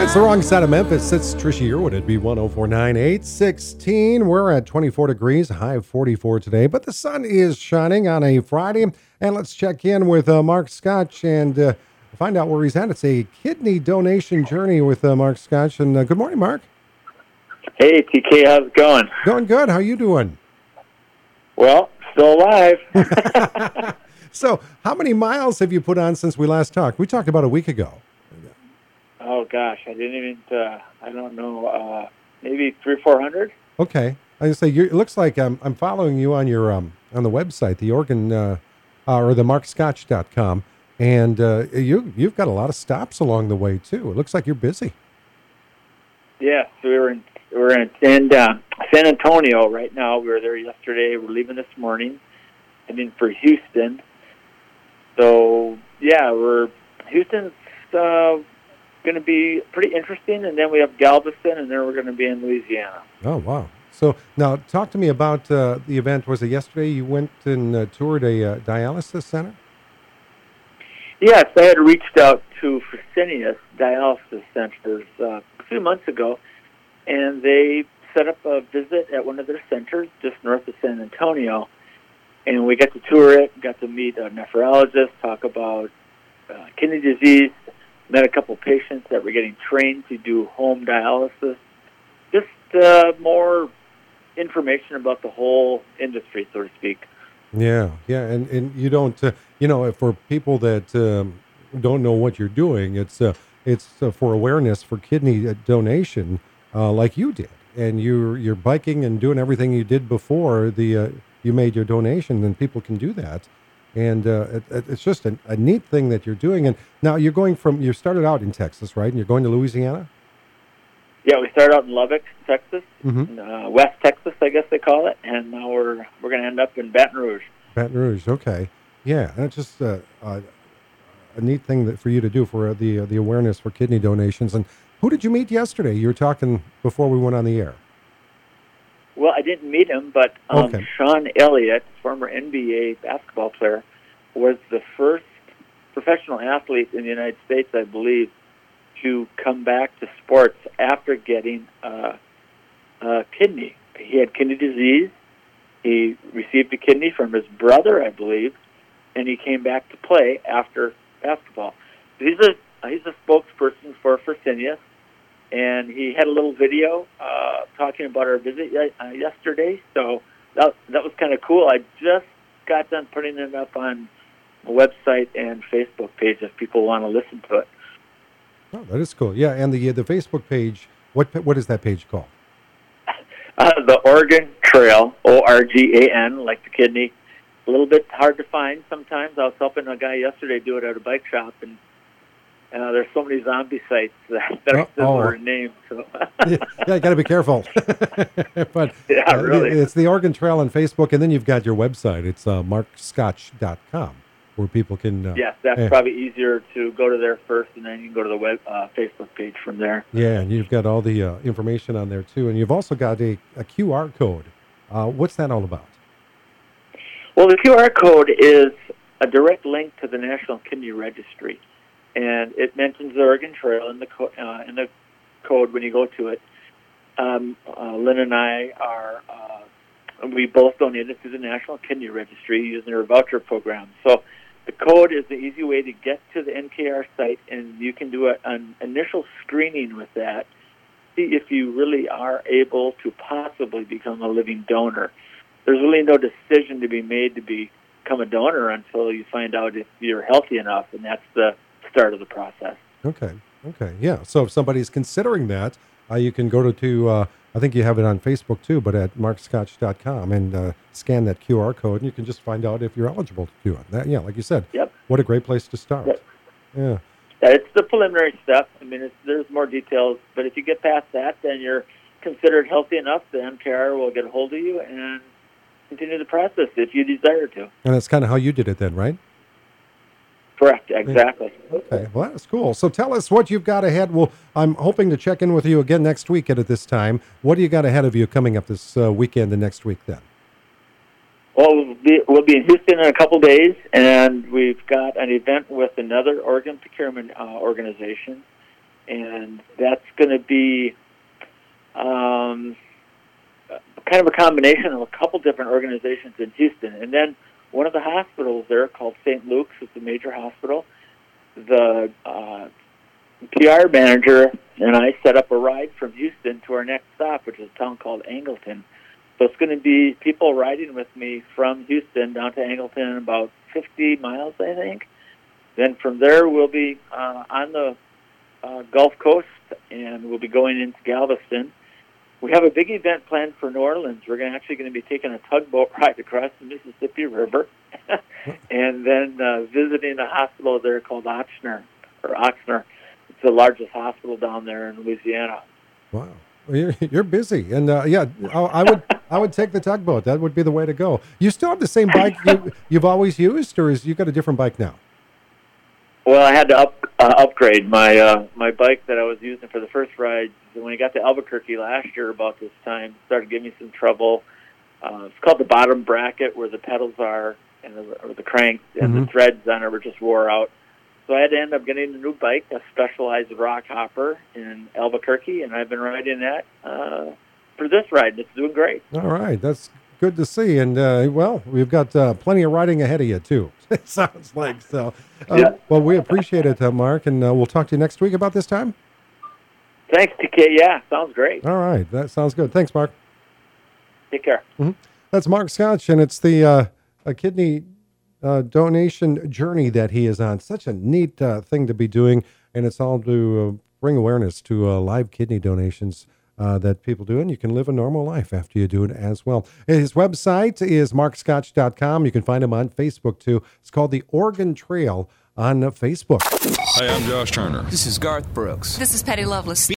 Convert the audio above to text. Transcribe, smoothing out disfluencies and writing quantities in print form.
It's the wrong side of Memphis. It's Trisha Yearwood at B1049 816. We're at 24 degrees, a high of 44 today, but the sun is shining on a Friday. And let's check in with Mark Scotch and find out where he's at. It's a kidney donation journey with Mark Scotch. And good morning, Mark. Hey, TK, how's it going? Going good. How you doing? Well, still alive. So, how many miles have you put on since we last talked? We talked about a week ago. Oh, gosh, I didn't even, I don't know, maybe 300 or 400? Okay. I say it looks like I'm following you on your on the website, the Oregon or the markscotch.com, and you've got a lot of stops along the way too. It looks like you're busy. Yeah, so we're in San Antonio right now. We were there yesterday. We're leaving this morning, heading for Houston. So yeah, Houston's going to be pretty interesting, and then we have Galveston, and then we're going to be in Louisiana. Oh wow! So now, talk to me about the event. Was it yesterday? You went and toured a dialysis center? Yes, I had reached out to Fresenius Dialysis Centers a few months ago, and they set up a visit at one of their centers just north of San Antonio. And we got to tour it, got to meet a nephrologist, talk about kidney disease, met a couple patients that were getting trained to do home dialysis. Just more information about the whole industry, so to speak. Yeah, and you don't, for people that don't know what you're doing, it's for awareness for kidney donation, like you did, and you're biking and doing everything you did before you made your donation, and people can do that, and it's just a neat thing that you're doing. And now you started out in Texas, right? And you're going to Louisiana. Yeah, we started out in Lubbock, Texas, Mm-hmm. West Texas, I guess they call it, and now we're going to end up in Baton Rouge. Baton Rouge, okay, yeah, and it's just a neat thing for you to do for the awareness for kidney donations. And who did you meet yesterday? You were talking before we went on the air. Well, I didn't meet him, but Okay. Sean Elliott, former NBA basketball player, was the first professional athlete in the United States, I believe, to come back to sports after getting a kidney. He had kidney disease. He received a kidney from his brother, I believe, and he came back to play after basketball. He's a spokesperson for Fresenius, and he had a little video talking about our visit yesterday. So that was kind of cool. I just got done putting it up on a website and Facebook page if people want to listen to it. Oh, that is cool. Yeah, and the Facebook page. What is that page called? The Oregon Trail, ORGAN, like the kidney. A little bit hard to find sometimes. I was helping a guy yesterday do it at a bike shop, and there's so many zombie sites that are similar in name. So. Yeah, you got to be careful. But yeah, really. It's the Oregon Trail on Facebook, and then you've got your website. It's markscotch.com, where people can... yes, that's probably easier to go to there first, and then you can go to the Facebook page from there. Yeah, and you've got all the information on there, too. And you've also got a QR code. What's that all about? Well, the QR code is a direct link to the National Kidney Registry, and it mentions the Oregon Trail in the code when you go to it. Lynn and I we both donated to the National Kidney Registry using their voucher program. So the code is the easy way to get to the NKR site, and you can do an initial screening with that, see if you really are able to possibly become a living donor. There's really no decision to be made to become a donor until you find out if you're healthy enough, and that's the start of the process. Okay, yeah. So if somebody's considering that, you can go to I think you have it on Facebook too, but at markscotch.com, and scan that QR code, and you can just find out if you're eligible to do it. Yeah, like you said. Yep. What a great place to start. Yep. Yeah. It's the preliminary stuff. I mean, there's more details, but if you get past that, then you're considered healthy enough. The NKR will get a hold of you and continue the process if you desire to. And that's kind of how you did it then, right? Correct, exactly. Okay, well, that's cool. So tell us what you've got ahead. Well, I'm hoping to check in with you again next weekend at this time. What do you got ahead of you coming up this weekend and next week then? Well, we'll be in Houston in a couple days, and we've got an event with another organ procurement organization and that's going to be kind of a combination of a couple different organizations in Houston. And then one of the hospitals there, called St. Luke's, is a major hospital. The PR manager and I set up a ride from Houston to our next stop, which is a town called Angleton. So it's going to be people riding with me from Houston down to Angleton in about 50 miles, I think. Then from there, we'll be on the Gulf Coast, and we'll be going into Galveston. We have a big event planned for New Orleans. We're actually going to be taking a tugboat ride across the Mississippi River and then visiting a hospital there called Ochsner. It's the largest hospital down there in Louisiana. Wow. Well, you're busy. And, I would take the tugboat. That would be the way to go. You still have the same bike you've always used, or you got a different bike now? Well, I had to upgrade my bike that I was using for the first ride. When I got to Albuquerque last year about this time, it started giving me some trouble. It's called the bottom bracket, where the pedals are, or the cranks, and the threads on it were just wore out. So I had to end up getting a new bike, a Specialized rock hopper in Albuquerque, and I've been riding that for this ride. It's doing great. All right. That's good to see. And, we've got plenty of riding ahead of you, too. It sounds like so. Yeah. Well, we appreciate it, Mark, and we'll talk to you next week about this time. Thanks, TK. Yeah, sounds great. All right. That sounds good. Thanks, Mark. Take care. Mm-hmm. That's Mark Scotch, and it's the a kidney donation journey that he is on. Such a neat thing to be doing, and it's all to bring awareness to live kidney donations that people do, and you can live a normal life after you do it as well. His website is markscotch.com. You can find him on Facebook, too. It's called The Oregon Trail on Facebook. Hi, I'm Josh Turner. This is Garth Brooks. This is Patty Loveless.